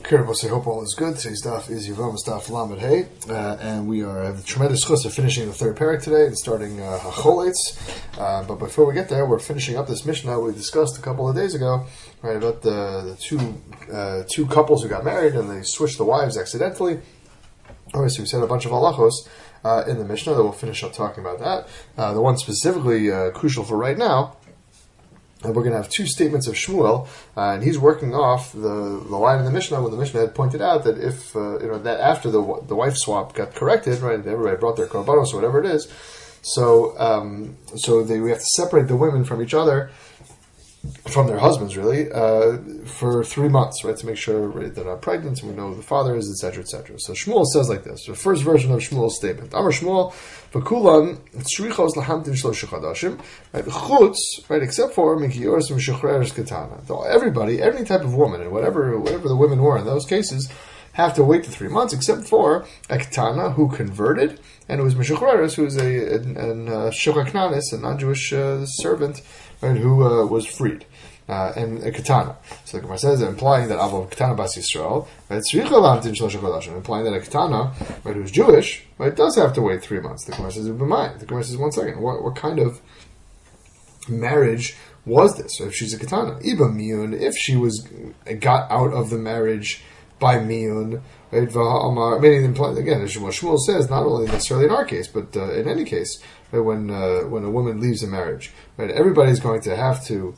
Kiribos, I hope all is good. Today's daf is Yevom Daf Lamed Hey, and we have the tremendous chus of finishing the third parak today and starting Hacholetz. But before we get there, we're finishing up this Mishnah we discussed a couple of days ago, right, about the two couples who got married and they switched the wives accidentally. Obviously, we said a bunch of halachos in the Mishnah that we'll finish up talking about that. The one specifically crucial for right now. And we're going to have two statements of Shmuel, and he's working off the line in the Mishnah when the Mishnah had pointed out that if that after the wife swap got corrected, right, everybody brought their korbanos or whatever it is, so we have to separate the women from each other, from their husbands, really, for 3 months, right, to make sure, right, they're not pregnant, and we know who the father is, etc., etc. So Shmuel says like this, the first version of Shmuel's statement. Amar Shmuel, v'kulan tzrichos lahamtin shlosha chadashim, right, chutz, right, except for mikiyoros v'shachreres katana. Everybody, every type of woman, and whatever the women were in those cases, have to wait the 3 months, except for a katana who converted, and it was mishachreres, who was a shokaknanis, a non-Jewish servant, right, who was freed, and a katana. So the Gemara says, implying that Avo katana bas Yisrael, right, implying that a katana, right, who's Jewish, right, does have to wait 3 months. The Gemara says, the Gemara says, 1 second, what kind of marriage was this? So if she's a katana, iba miyun, if she got out of the marriage by miyun, right, meaning again, as Shmuel says, not only necessarily in our case, but in any case, right, when a woman leaves a marriage, right, everybody's going to have to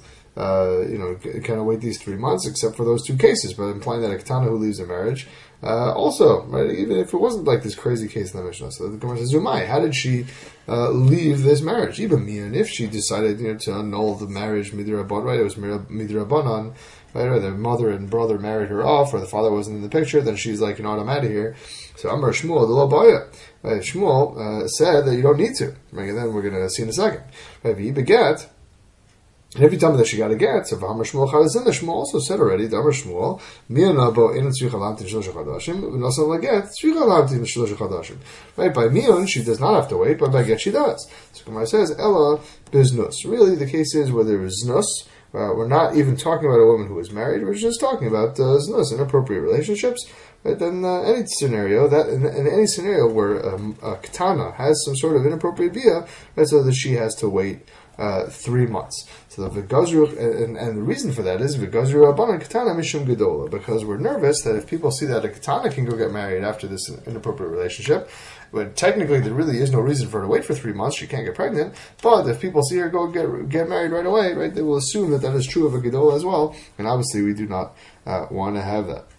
kind of wait these 3 months, except for those two cases, but implying that a katana who leaves a marriage also, right, even if it wasn't like this crazy case in the Mishnah. So the Gemara says, Zumai, how did she leave this marriage? Even Mian, if she decided to annul the marriage, midrabanan, right, it was midrabanan, right, or the mother and brother married her off, or the father wasn't in the picture, then she's like, I'm out of here. So Amar Shmuel, the Lobaya. Right, Shmuel said that you don't need to. Right, and then we're going to see in a second. Right, he begat. And if you tell me that she got a get, so Amar Shmuel Chazin, the Shmuel also said already, Amar Shmuel, Miyonabo in tzricha lamtin shlosh chadashim, v'nosan laget tzricha lamtin shlosh chadashim. Right, by Miyon she does not have to wait, but by get she does. So Gemara says, Ella biznus. Really, the case is where there is znus. We're not even talking about a woman who is married. We're just talking about znus, inappropriate relationships. Right, then any scenario in any scenario where a katana has some sort of inappropriate bia, right, so that she has to wait 3 months. So the v'gazru, and the reason for that is v'gazru abanan katana mishum gedola, because we're nervous that if people see that a katana can go get married after this inappropriate relationship, but technically there really is no reason for her to wait for 3 months, she can't get pregnant, but if people see her go get married right away, right, they will assume that is true of a gedola as well, and obviously we do not want to have that.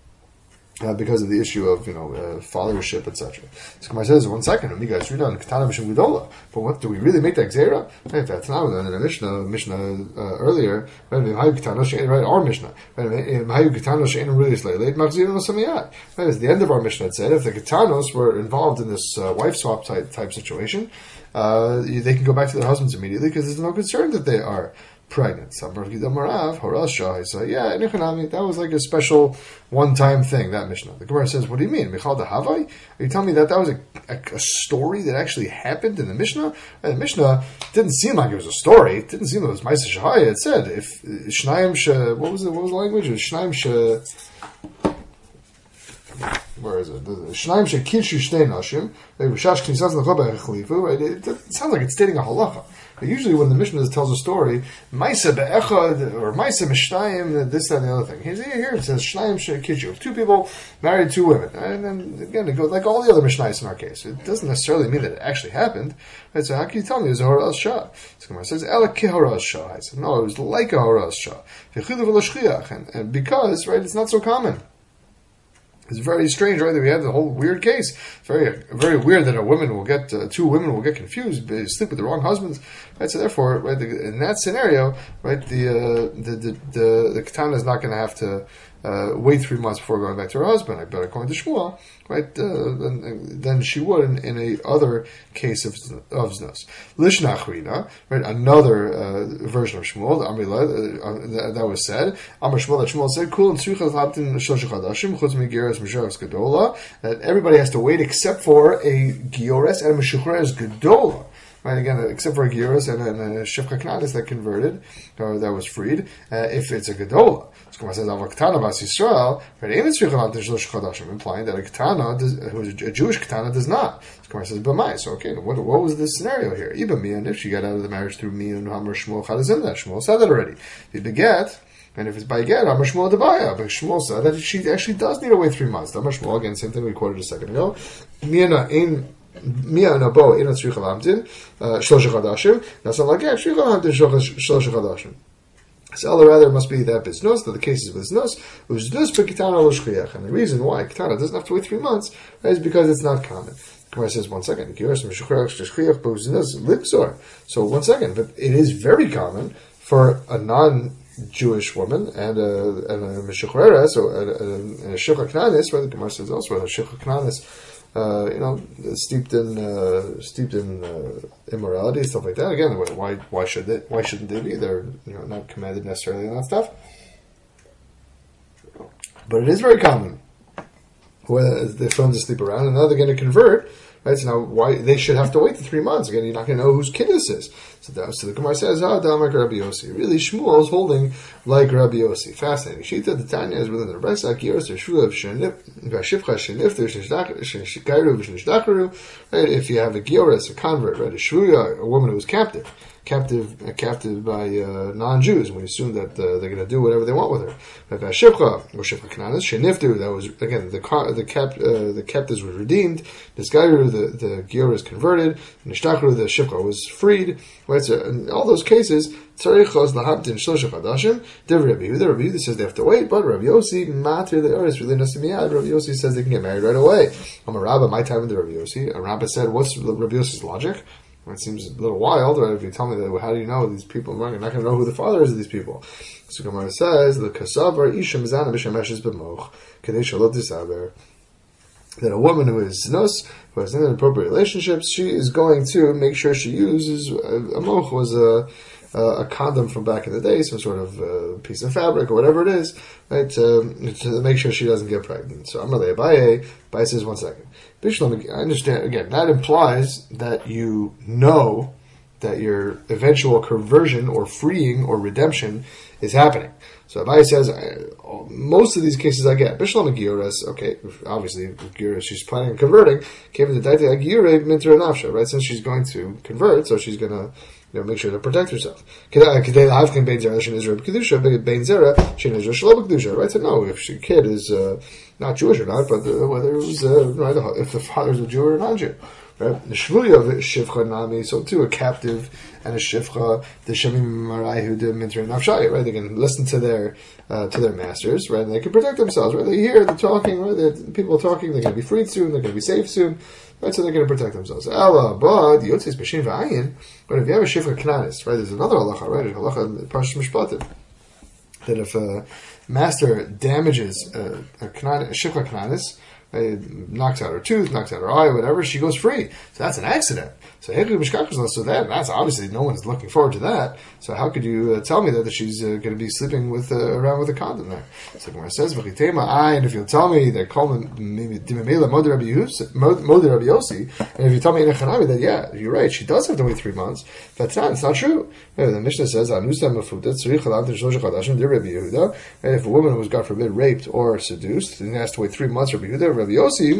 Because of the issue of followership, etc. So Gemara says, 1 second, you guys read on Katana Mishum Gedola. But what do we really make that Gzeira? Right, that's not in the Mishnah earlier. Right, our Mishnah. Right, as the end of our Mishnah it said, if the Katanos were involved in this wife swap type situation, they can go back to their husbands immediately because there's no concern that they are pregnant. So yeah, that was like a special one-time thing, that Mishnah. The Gemara says, what do you mean? Michal Dahavai? Are you telling me that was a story that actually happened in the Mishnah? And the Mishnah didn't seem like it was a story. It didn't seem like it was Maisa Shahaya. It said, if Shnayim what was the language? It was Shnayim where is it? Shnayim Shekilshu Shtei Nashim. Right? It sounds like it's stating a halacha. Usually when the Mishnah tells a story, Maisa be'echad, or Maisa mishnayim, this, that, and the other thing. Here it says, Shnayim she'kishu. 2 people married 2 women. And then, again, it goes like all the other Mishnayos in our case. It doesn't necessarily mean that it actually happened. Right, so how can you tell me it was a Horaz Shah? So Gemara says, Ela ki Horaz Shah. I said, no, it was like a Horaz Shah. And because, right, it's not so common. It's very strange, right, that we have the whole weird case. Very, very weird that 2 women will get confused, sleep with the wrong husbands, right? So therefore, right, in that scenario, right, the katana is not going to have to wait 3 months before going back to her husband. But according to Shmuel, right, then she would in a other case of znus. Lishnachrina, right, another version of Shmuel, the Amrila, that was said. Amr Shmuel, that Shmuel said, Kul tzrichas labtin shlosh chadashim chutz migeres mishuchres gedola, that everybody has to wait except for a giores and a mishuchres gedola. right? Again, except for a Gyrus and a Shifcha Knanis that converted, or that was freed, if it's a Gedola. So Gemara says, Ava Ketana Bas Yisrael, implying that a Ketana, who's a Jewish Ketana, does not. So Gemara says, B'mai. So okay, what was this scenario here? Iba Mian, if she got out of the marriage through Mian, Hamar Shmuel Chadazim, that Shmuel said that already. The beget, and if it's by get, Amar Shmuel Debaya, but Shmuel said that she actually does need to wait 3 months. Amar Shmuel, again, same thing we quoted a second ago. Miana in Mia Nabo in Tzricha Lamtin, Shlosh Chadashim. That's not like Tzricha Lamtin Shlosh Chadashim. So Allah rather must be that biznos, that the case is biznos, uzdus bekitana lo shchiach. And the reason why kitana doesn't have to wait 3 months is because it's not common. Gemara says, 1 second. So 1 second, but it is very common for a non-Jewish woman and a Meshuchreres, so a Shifcha Knanis, where the Gemara says elsewhere, a Shifcha Knanis, steeped in immorality, stuff like that. Again, why shouldn't they be? They're not commanded necessarily on that stuff. But it is very common where they're filmed to sleep around, and now they're going to convert. Right, so now why they should have to wait the 3 months? Again, you're not going to know whose kid this is. So the Gemara says, Damak Rabbi Yossi. Really, Shmuel is holding like Rabbi Yossi. Fascinating. Shita the Tanya is within the Resak Yeros or Shuav Shivcha Shenif, there's Shikairu Vishnishdacharu. Right, if you have a Gioris, a convert, right, a Shruya, a woman who was captive by non-Jews, and we assume that they're going to do whatever they want with her. But Shivcha or Shivcha Knanis, Sheniftu, that was again the captives were redeemed. This guy, the Gior is converted. Nishtachru, the Shivcha was freed. Right, so in all those cases, Tzarichos lahabtin shlosh chadashim. Rabbi Yehuda says they have to wait, but Rabbi Yossi matir le'oris really nasimiyad. Rabbi Yossi says they can get married right away. I'm a rabbi. My time with the Rabbi Yossi. A rabbi said, "What's Rabbi Yossi's logic?" It seems a little wild, right? If you tell me that, how do you know these people? You're not going to know who the father is of these people. So Gemara says, "The kasavar isha mizana b'shemeshes b'moch kadei shalot disaber." That a woman who is znos, who has inappropriate relationships, she is going to make sure she uses a moch was a condom from back in the day, some sort of piece of fabric or whatever it is, right? To make sure she doesn't get pregnant. So Amalei Abaye says 1 second. Bishlam, I understand, again, that implies that you know that your eventual conversion or freeing or redemption is happening. So Abaye says, most of these cases I get. Bishlam Giyores, okay, obviously, Giyores, she's planning on converting, came into Daite Giyore Mintra Nafsha, right? Since she's going to convert, so she's going to make sure to protect herself. Right? So no, if your kid is not Jewish or not, but whether it was right, if the father's a Jew or a non-Jew. Right? So too, a captive and a shivcha, the shemim marai who did mintra nafshai, right? They can listen to their masters, right? And they can protect themselves, right? They hear the talking, right? People are talking. They're going to be freed soon. They're going to be safe soon. Right, so they're going to protect themselves. Ella, but the yotzes b'shin v'ayin. But if you have a shivcha knanis, right? There's another halacha, right? A halacha parshas mishpatim, that if a master damages a shivcha knanis, knocks out her tooth, knocks out her eye, whatever, she goes free. So that's an accident. So that's obviously no one's looking forward to that. So how could you tell me that she's going to be sleeping with around with a condom there? So Gemara says, and if you'll tell me that Modi Rabbi Yossi, and if you tell me in Echanami that you're right, she does have to wait 3 months, it's not true. The Mishnah says, and if a woman was, God forbid, raped or seduced, then has to wait 3 months, Rabbi Yossi,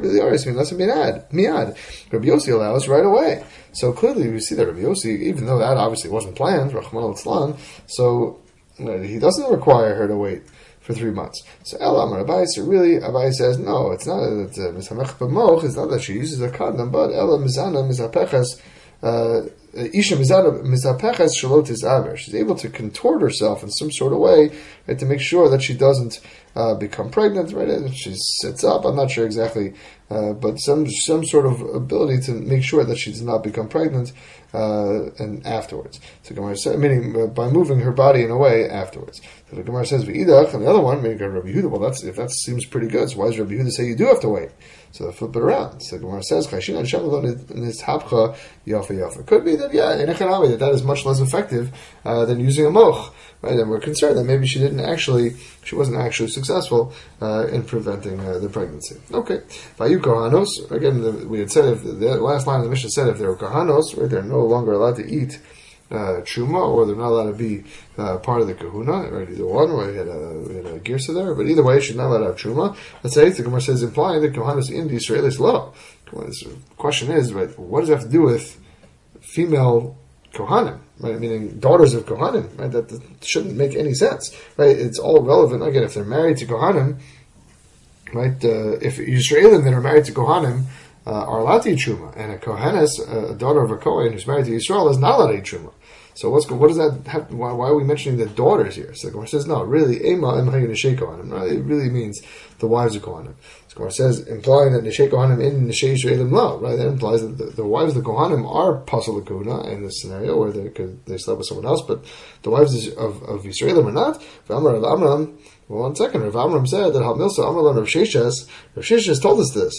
Rabbi Yossi allows right away. So clearly we see that Rabbi Yossi, even though that obviously wasn't planned, Rachmana litzlan, so he doesn't require her to wait for 3 months. So Ela Amar Abaye, so really Abaye says, no, it's not that Misamech b'moch, it's not that she uses a condom, but Ela Mizana Mizapeches, Isha Mizapeches Shalot Tizaber. She's able to contort herself in some sort of way, right, to make sure that she doesn't become pregnant, right? And she sits up, I'm not sure exactly, but some sort of ability to make sure that she does not become pregnant, and afterwards. So Gemara says, meaning by moving her body in a way afterwards. So the Gemara says, "V'idach," and the other one, meaning Rabbi Yehuda. Well, if that seems pretty good, so why does Rabbi Yehuda say you do have to wait? So flip it around. So the Gemara says, "Chashin and Shamalon in this hapcha yafa yafa." Could be that in Echanami that is much less effective than using a moch. right? And we're concerned that maybe she wasn't actually successful in preventing the pregnancy. Okay, Vayu Kohanos. Again, we had said if the last line of the Mishnah said if they were Kohanos, right, they're no longer allowed to eat truma, or they're not allowed to be part of the kahuna, right? Either one, or we had a girsa there, but either way, she's not allowed to have truma. Let's say the Gemara says implying that kohanos in the Israelis law. The question is, right? What does that have to do with female kohanim, right? Meaning daughters of kohanim, right? That shouldn't make any sense, right? It's all relevant again if they're married to kohanim, right? If Israelim that are married to kohanim are allowed to eat truma, and a kohenes, a daughter of a kohen who's married to Israel, is not allowed to eat truma. So what does that have? Why are we mentioning the daughters here? So the Gemara says no, really, ema em hayu neshei kohanim. It really means the wives of kohanim. The Gemara says implying that neshei kohanim in neshei Yisraelim lo, right? That implies that the wives of the kohanim are pasal l'kahuna in this scenario where they slept with someone else, but the wives of Yisraelim are not. V'amar Rav Amram. Well, 1 second. Rav Amram said that Hamilsa Amrlan Rav Sheshes told us this.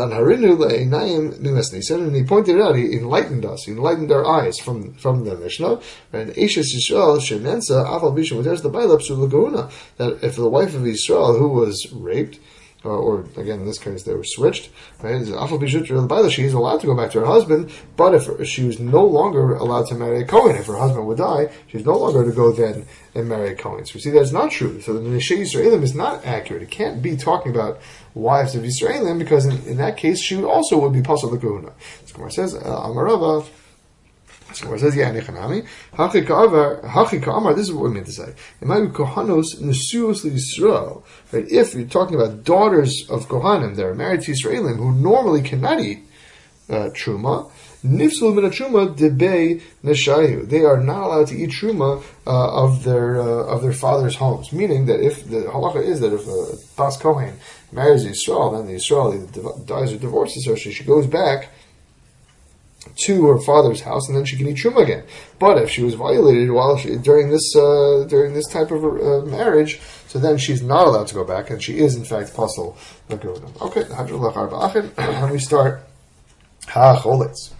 He said, and he pointed it out. He enlightened us. He enlightened our eyes from the Mishnah. And Eshes Yisrael Shenensa Aval Bishim. There's the Bailap Sulaguna, that if the wife of Israel who was raped, or again in this case they were switched, right? She is allowed to go back to her husband, but if she was no longer allowed to marry a Kohen, if her husband would die, she's no longer to go then and marry a Kohen. So we see that's not true. So the Neshei Yisraelim is not accurate. It can't be talking about wives of Yisraelim, because in that case she would be pasal l'kahuna. So Gemara says Amarava. So where it says, yeah, Nechanami, Hachi Ka'amar, this is what we meant to say. It might be Kohanos Nesuos L'Yisrael. Right? If you're talking about daughters of Kohanim that are married to Yisraelim who normally cannot eat Truma, Nifsul Min Truma Debei Neshayu. They are not allowed to eat Truma of their father's homes. Meaning that if the halacha is that if a Bas Kohen marries Yisrael, then the Yisrael either dies or divorces her, so she goes back to her father's house, and then she can eat truma again. But if she was violated during this type of marriage, so then she's not allowed to go back, and she is in fact pasal l'kahuna. Okay, and we start ha-cholitz.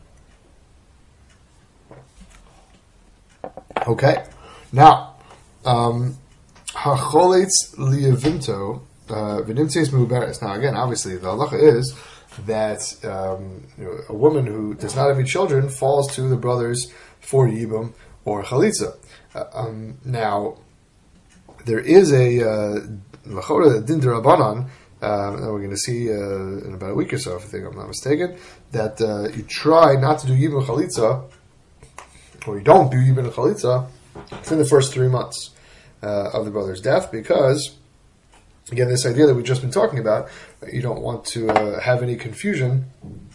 Okay, now ha-cholitz liyavinto v'nimtzeis muberes. Now again, obviously the halacha is that a woman who does not have any children falls to the brothers for yibum or chalitza. Now, there is a machora din derabanan that we're going to see in about a week or so, if I'm not mistaken, that you try not to do yibum chalitza, or you don't do yibum chalitza within the first 3 months of the brother's death, because again, this idea that we've just been talking about, you don't want to have any confusion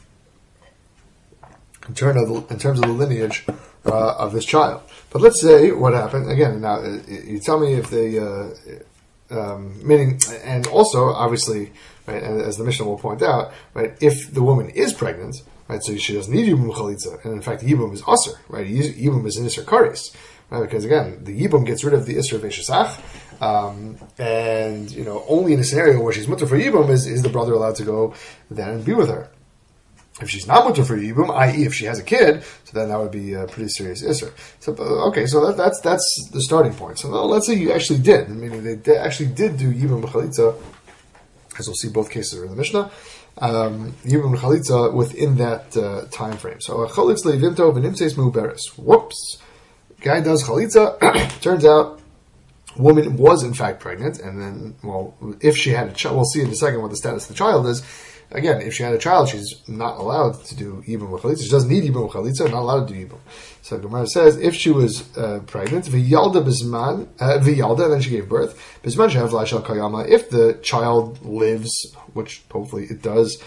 in terms of the lineage of this child. But let's say what happened, again, now you tell me if they, meaning, and also, obviously, right, as the Mishnah will point out, right, if the woman is pregnant, right, so she doesn't need Yibum Chalitza, and in fact, Yibum is Aser, right, Yibum is an Isser Karis, right, because again, the Yibum gets rid of the Isser Veshasach, and only in a scenario where she's mutter for Yibum is the brother allowed to go then and be with her. If she's not mutter for Yibum, i.e. if she has a kid, so then that would be a pretty serious Isser. So okay, so that's the starting point. So let's say you actually did, meaning they actually did do Yibum B'chalitza, as we'll see both cases are in the Mishnah, Yibum B'chalitza within that time frame. So Chalitz Levinto v'nimtzeis muberes. Whoops. Guy does Chalitza, turns out woman was in fact pregnant, and then, well, if she had a child, we'll see in a second what the status of the child is. Again, if she had a child, she's not allowed to do Yibum B'chalitza. She doesn't need Yibum B'chalitza, not allowed to do Yibum. So Gemara says, if she was pregnant, v'yalda bisman, v'yalda, then she gave birth, bisman shehav la'ashal kayama, if the child lives, which hopefully it does,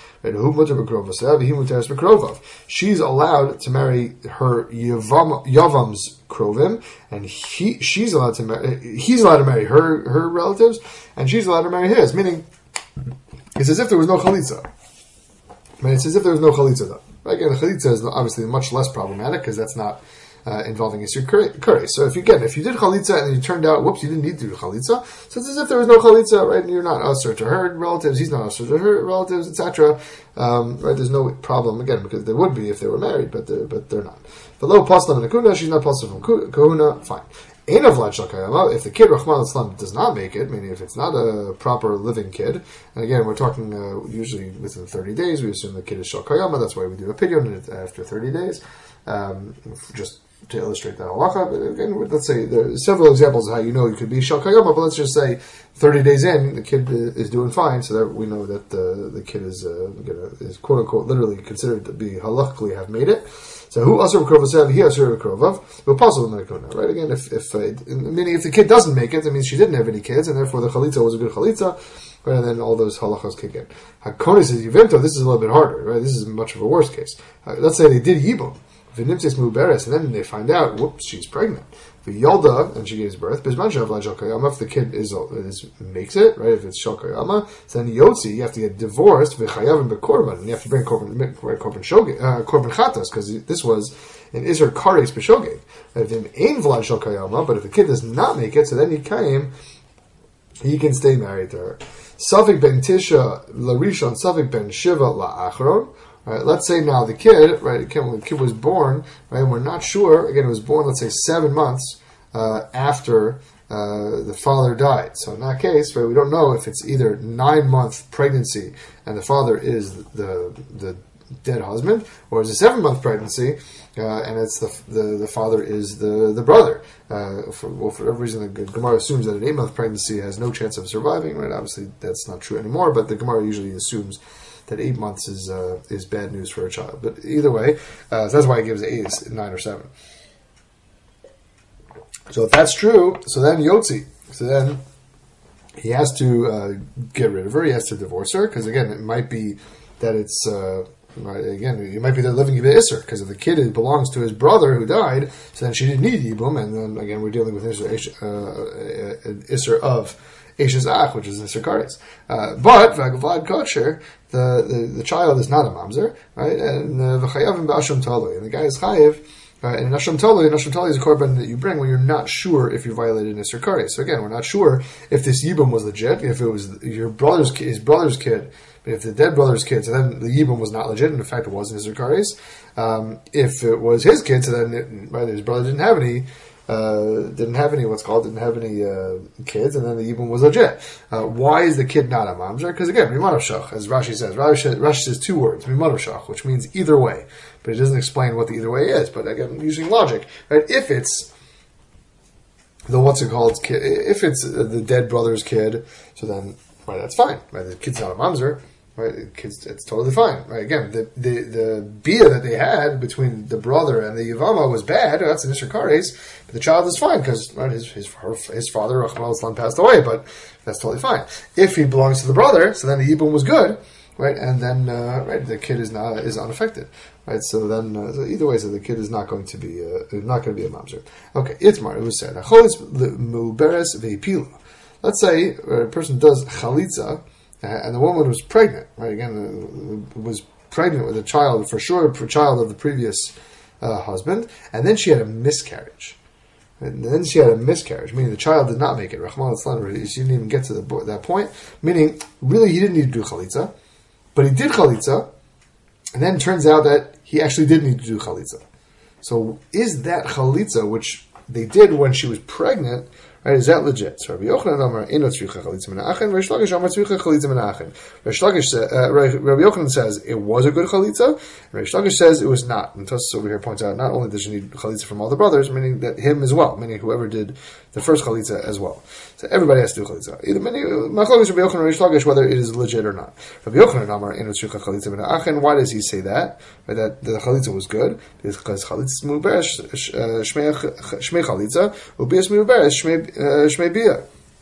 she's allowed to marry her Yavam's Krovim, and he's allowed to marry her relatives, and she's allowed to marry his. Meaning, it's as if there was no chalitza. It's as if there was no chalitza though. Again, the chalitza is obviously much less problematic because that's not involving Yisur Kuri. So if you did chalitza and it turned out, whoops, you didn't need to do chalitza, so it's as if there was no chalitza, right? And you're not usher to her relatives, he's not usher to her relatives, etc. Right? There's no problem again because there would be if they were married, but they're not. The low pasla and kahuna, she's not pasla from kahuna. Fine. If the kid, Rahman al does not make it, meaning if it's not a proper living kid, and again, we're talking usually within 30 days, we assume the kid is Shal Kayama, that's why we do a pidyon after 30 days, just to illustrate that halacha. But again, let's say there are several examples of how you know you could be Shal Kayama, but let's just say 30 days in, the kid is doing fine, so that we know that the kid is quote unquote literally considered to be halachically have made it. So who asur b'krovav, he asur b'krovav. But possible mekona, right? Again, meaning if the kid doesn't make it, that means she didn't have any kids, and therefore the chalitza was a good chalitza, right? And then all those halachas kick in. Hakoni says yivimto. This is a little bit harder, right? This is much of a worse case. Let's say they did yibum, v'nimtzes muberes, and then they find out, whoops, she's pregnant. V'yolda, and she gives birth. Bisman shavla shal kayama. If the kid makes it, right? If it's shal kayama, so then yotzi, you have to get divorced. V'chayavim b'korban, and you have to bring korban chatas, because this was an iser kares b'shogeg. If him ain vlad shal kayama, but if the kid does not make it, so then he can stay married to her. Safik ben tisha larishon, safik ben shiva la'achron. Right, let's say now the kid, right? The kid was born, right? And we're not sure. Again, it was born, let's say, 7 months after the father died. So in that case, right, we don't know if it's either 9-month pregnancy and the father is the dead husband, or it's a 7-month pregnancy and it's the father is the brother. For whatever reason, the Gemara assumes that an 8-month pregnancy has no chance of surviving. Right? Obviously, that's not true anymore. But the Gemara usually assumes that 8 months is bad news for a child. But either way, so that's why it gives 8, 9, or 7. So if that's true, so then Yotzi. So then he has to get rid of her. He has to divorce her, because again, it might be that it's right, again, it might be they're living Yibum Isser, because if the kid belongs to his brother who died, so then she didn't need Yibum, and then again we're dealing with Isser of Eshes Ach, which is Isser Kares. But Vagavad Kosher, the child is not a mamzer, right? And V'chayavim b'asham talui, and the guy is chayiv. And Asham Talui is a korban that you bring when you're not sure if you violated an Isser Kares. So again, we're not sure if this Yibum was legit, if it was his brother's kid. But if the dead brother's kid, so then the Yibum was not legit, and in fact it wasn't Isser Kares. If it was his kid, so then his brother didn't have any kids, and then the Yibum was legit. Why is the kid not a mamzer? Because again, Mimanav Shach, as Rashi says. Rashi says 2 words, Mimanav Shach, which means either way. But it doesn't explain what the either way is. But again, using logic, right? If it's kid, if it's the dead brother's kid, so then, right, that's fine. Right? The kid's not a mamzer. Right, it's totally fine. Right, again, the bia that they had between the brother and the Yavama was bad. That's an Isser Kares, but the child is fine because right, his father Rachman al passed away. But that's totally fine. If he belongs to the brother, so then the Yibum was good, right? And then the kid is unaffected, right? So then so either way, so the kid is not going to be a mamzer. Okay, Itmar, it was said muberes ve'pilu. Let's say a person does chalitza. And the woman was pregnant, right? Again, was pregnant with a child, for sure, a child of the previous husband, and then she had a miscarriage. Meaning the child did not make it. Rahman al-Islam, she didn't even get to that point. Meaning, really, he didn't need to do chalitza, but he did chalitza, and then it turns out that he actually did need to do chalitza. So, is that chalitza, which they did when she was pregnant, right, is that legit? So Rabbi Yochanan Amar Eno Tzricha Chalitza Menachin. Reish Lakish Amar Tzricha Chalitza Menachin. Rabbi Yochanan says it was a good chalitza. Reish Lakish says it was not. And Tosfos over here points out not only does she need chalitza from all the brothers, meaning that him as well, meaning whoever did the first chalitza as well. So everybody has to do chalitza. Either Machlokes Rabbi Yochanan and Reish Lakish whether it is legit or not. Rabbi Yochanan Amar Eno Tzricha Chalitza Menachin. Why does he say that? Right, that the chalitza was good because chalitza is muberes shmei chalitza ubias muberes shmei bia.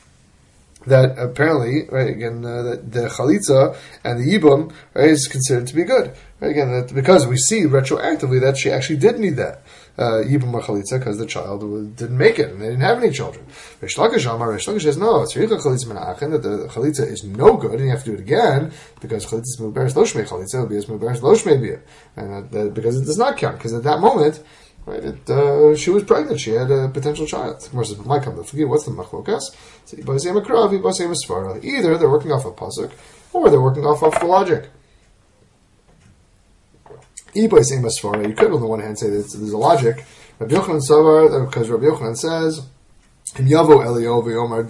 That apparently, right, again, the chalitza and the yibum, right, is considered to be good. Right, again, because we see retroactively that she actually did need that yibum or chalitza because the child didn't make it and they didn't have any children. Reish Lakish says no, it's tzricha chalitza menachin, that the chalitza is no good and you have to do it again because chalitza is muberes lo shmei chalitza, it'll be as muberes lo shmei bia, and because it does not count because at that moment. Right, she was pregnant. She had a potential child. Of course, it might come to forget what's the machlokas. Either they're working off a pasuk, or they're working off the logic. You could, on the one hand, say that there's a logic. Rabbi Yochanan Savar, because Rabbi Yochanan says Yavo Elio v'Yomar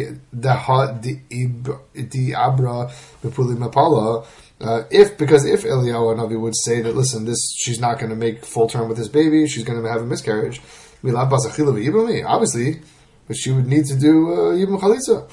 di abra b'puli mapala. If Eliyahu Hanavi would say that, listen, she's not going to make full term with this baby, she's going to have a miscarriage. Obviously, but she would need to do Yibum Chalitza.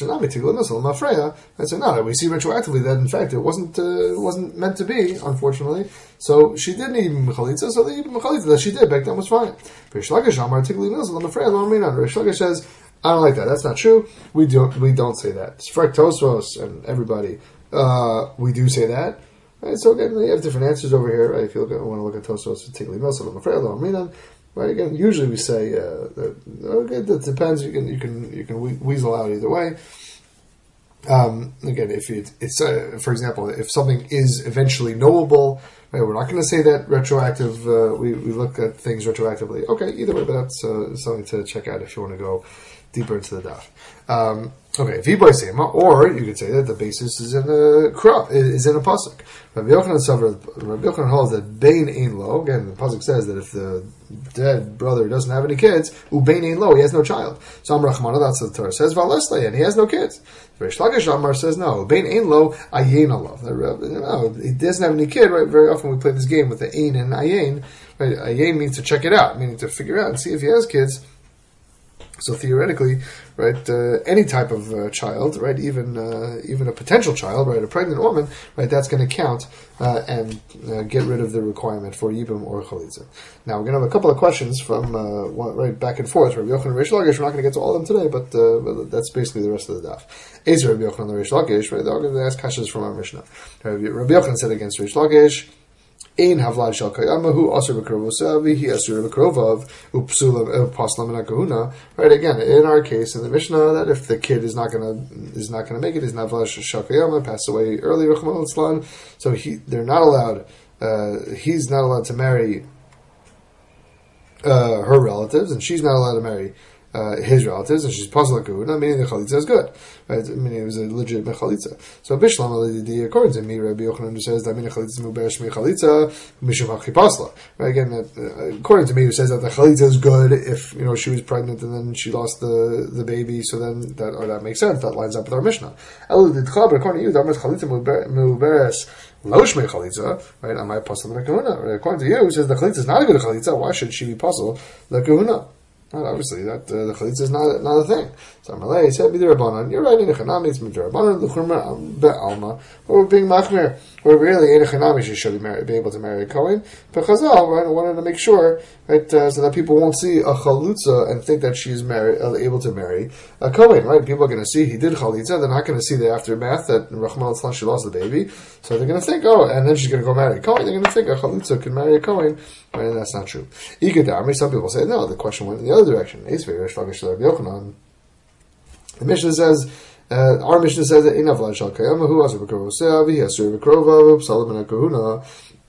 I said, no, we see retroactively that in fact it wasn't meant to be, unfortunately. So she did need Yibum Chalitza, so the Yibum Chalitza that she did back then was fine. Rish Lakish says, I don't like that. That's not true. We don't say that. Sfrek Tosfos and everybody, we do say that. Right? So again, you have different answers over here. Right? If you want to look at Tosfos, Tigli Milsa, Lamafreya, right? Again, usually we say that depends. You can weasel out either way. Again, if it's for example, if something is eventually knowable, right, we're not going to say that retroactive. We look at things retroactively. Okay, either way, but that's something to check out if you want to go deeper into the daf. Okay, V'boy Sema, or you could say that the basis is in a pasuk. Rabbi Yochanan holds that Bein Ein Lo. Again, the pasuk says that if the dead brother doesn't have any kids, Ubein Ein Lo, he has no child. So Amar Rachmana, that's what the Torah says, Valesle, and he has no kids. Rish Lakish Amar says no, Bein Ein Lo, Ayin Allah. No, he doesn't have any kid. Right? Very often we play this game with the Ein and Ayin. Right? Ayin means to check it out, meaning to figure out and see if he has kids. So theoretically, right, any type of child, right, even a potential child, right, a pregnant woman, right, that's going to count and get rid of the requirement for Yibum or Chalitza. Now we're going to have a couple of questions from right back and forth. Rabbi Yochanan and Rish Lakish. We're not going to get to all of them today, but that's basically the rest of the daf. Ezer Rabbi Yochanan and Rish Lakish, right? They're going to ask kashas from our Mishnah. Rabbi Yochanan said against Rish Lakish, Ein havlad shel kayamahu asur b'krovosav he asur b'krovav upsulam paslam and kahuna. Right, again, in our case in the Mishnah, that if the kid is not gonna make it, is not havlad shel kayama, passed away early, Rachmana litzlan, so they're not allowed. He's not allowed to marry her relatives, and she's not allowed to marry his relatives, and she's pasal kahuna, meaning the chalitza is good, right? Meaning it was a legitimate chalitza. So Bishlam alididi, according to me, Rabbi Yochanan who says that meaning chalitza muberesh mi chalitza mishum hachi pasla. Right, again, according to me, who says that the chalitza is good if she was pregnant and then she lost the baby, so then that makes sense. That lines up with our Mishnah. According to you, that means chalitza muberesh. Loshme chalitza, right? Am I pasal lekahuna? According to you, who says the chalitza is not a good chalitza, why should she be pasal lekahuna? Well, obviously, that the chalitza is not a thing. So Amalei said, "Be the rabbanon." You're right. In echanami, it's midrabanon. L'chumra be'alma. We're being machmir. We're really in echanami. She should be able to marry a kohen. But Chazal, right, wanted to make sure, right, so that people won't see a chalutza and think that she's able to marry a kohen. Right? People are going to see he did chalitza. They're not going to see the aftermath that Rachmana litzlan she lost the baby. So they're going to think, and then she's going to go marry a kohen. They're going to think a chalutza can marry a kohen. Right? And that's not true. Ikadami. Some people say no. The question went in the other direction. The Mishnah says, our Mishnah says that enough lashal kayamahu asur b'krovosav asur b'krovav psalim and kahuna.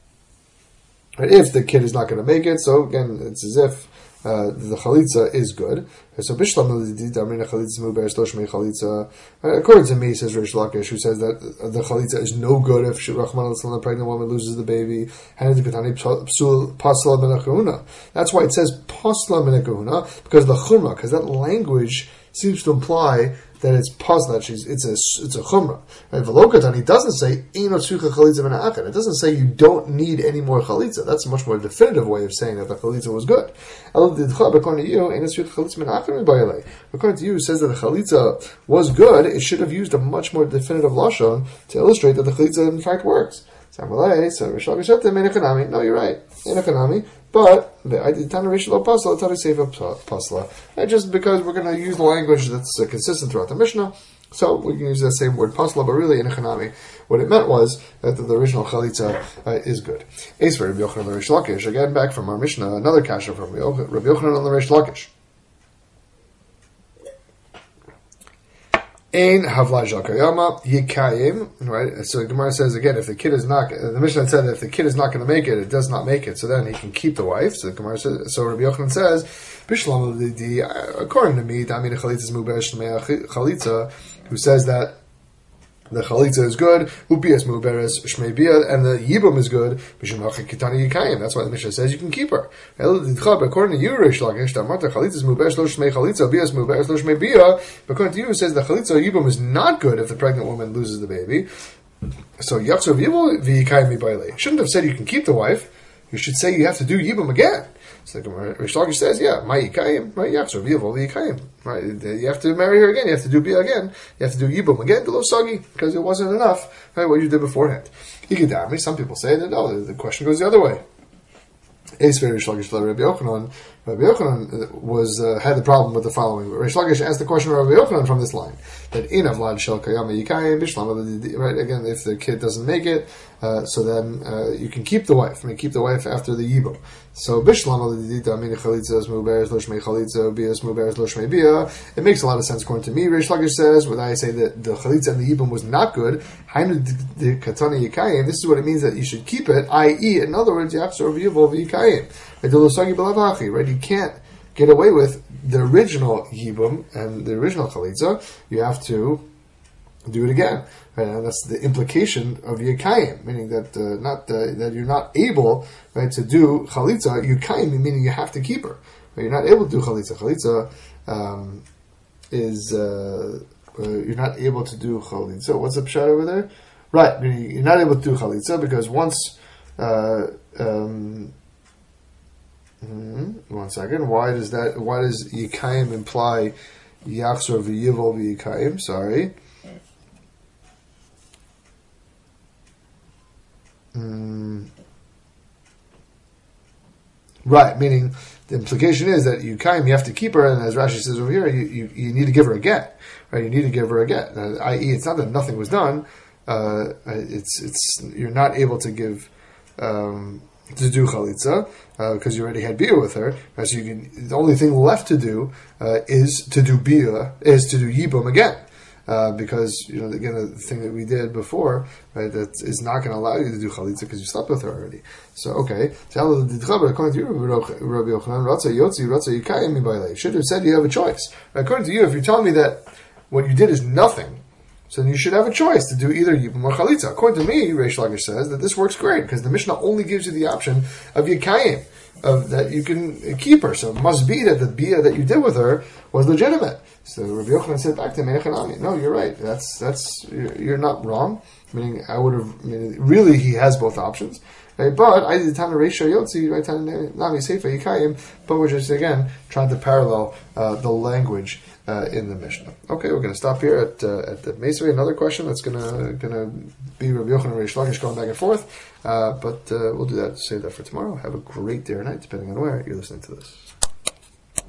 If the kid is not going to make it, so again, it's as if the chalitza is good. So according to me, says Rish Lakish, who says that the chalitza is no good if Rachmana litzlan, the pregnant woman, loses the baby. That's why it says pasla min kahuna, because the chumrah, because that language seems to imply that it's pasla, it's a chumrah. Right? Velokatan, he doesn't say it doesn't say you don't need any more chalitza. That's a much more definitive way of saying that the chalitza was good. According to you, it says that the chalitza was good. It should have used a much more definitive lashon to illustrate that the chalitza in fact works. So Rish Lakish said, no, you're right, but just because we're going to use the language that's consistent throughout the Mishnah, so we can use that same word pasla, but really in echanami, what it meant was that the original chalitza is good. Ace for Rabbi Yochanan and Rish Lakish, again back from our Mishnah, another kasha from Rabbi Yochanan and Rish Lakish. Ein havla jakayama yikayim. Right. So the Gemara says again, if the kid is not, the Mishnah said that if the kid is not going to make it, it does not make it. So then he can keep the wife. So the Gemara says. So Rabbi Yochanan says, according to me, Damina chalitza muberesh chalitza, who says that The chalitza is good. Upias muberes shmei bia, and the yibum is good. That's why the Mishnah says you can keep her. According to you, Reish Lakish, chalitza is muberes lo shmei chalitza, bias muberes lo shmei bia. According to you, it says the chalitza yibum is not good if the pregnant woman loses the baby. So yachzor v'yibum v'yikayim mibayle. Shouldn't have said you can keep the wife. You should say you have to do yibum again. So Reish Lakish says, yeah, my yikayim, my yachzor v'yibum v'yikayim. Right, you have to marry her again. You have to do bia again. You have to do yibum again. The lo sagi, because it wasn't enough. Right, what you did beforehand. Some people say that the question goes the other way. Rabbi Yochanan had the problem with the following. Reish Lakish asked the question of Rabbi Yochanan from this line that in avlad shel kayam yikayim bishlam. Right, again, if the kid doesn't make it, so then you can keep the wife. Keep the wife after the yibum. So bishlam chalitza muberes lo shmei chalitza bias muberes lo shmei bia. It makes a lot of sense according to me. Reish Lakish says when I say that the chalitza and the yibum was not good, the katana yikayim. This is what it means that you should keep it. I.e., in other words, yachzor v'yivol v'yikayim. Right, you can't get away with the original yibum and the original chalitza. You have to do it again, right? And that's the implication of yikayim, meaning that that you're not able, right, to do chalitza. Yikayim meaning you have to keep her. Right? You're not able to do chalitza. Chalitza is you're not able to do chalitza. What's the pshat over there? Right, meaning you're not able to do chalitza because once. One second. Why does yikayim imply yachzor v'yivol v'yikayim? Sorry. Right, meaning the implication is that yikayim, you have to keep her, and as Rashi says over here, you need to give her a get. Right, you need to give her a get. I.e., it's not that nothing was done. It's you're not able to give. To do chalitza because you already had bia with her. So the only thing left to do is to do yibum again. Because again the thing that we did before, right, that is not going to allow you to do chalitza because you slept with her already. So okay, according to you, Rabbi Yochanan, should have said you have a choice. According to you, if you're telling me that what you did is nothing, so then you should have a choice to do either yibum or chalitza. According to me, Reish Lakish says that this works great because the Mishnah only gives you the option of yikayim, that you can keep her. So it must be that the bia that you did with her was legitimate. So Rabbi Yochanan said back to Menachanami, no, you're right. You're not wrong. Meaning really he has both options. Right? But I did Tana Reisha Yotzi, right? Tana Nami Seifa Yikayim. But we're just again trying to parallel the language in the Mishnah. Okay, we're going to stop here at the Mesavei. Another question that's going to be Rabbi Yochanan and Reish Lakish going back and forth. But we'll do that. Save that for tomorrow. Have a great day or night, depending on where you're listening to this.